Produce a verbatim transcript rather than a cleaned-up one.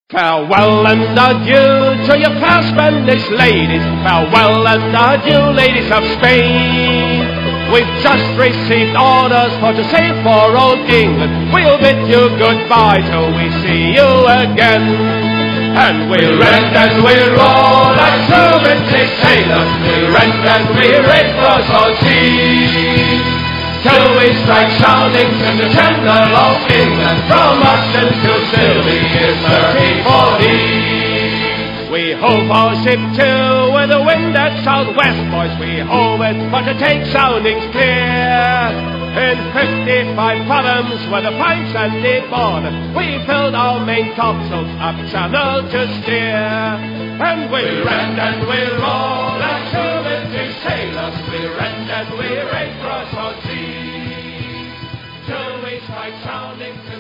Farewell and adieu to your fair Spanish ladies. Farewell and adieu, ladies of Spain. We've just received orders for to sail for old England. We'll bid you goodbye till we see you again. And we'll rend and we'll roll like true vintage sailors. We'll rend and we'll race for South Sea, till we strike soundings in the channel of England. From Ashton to Silly is thirty forty. We hove our ship to with the wind at southwest, boys. We hove it for to take soundings clear. In fifty-five fathoms where the fine sandy border, we filled our main topsails up channel to steer. And we'll rend and we'll roll like two vintage sailors. We'll rend and we'll race across our seas till we strike soundings.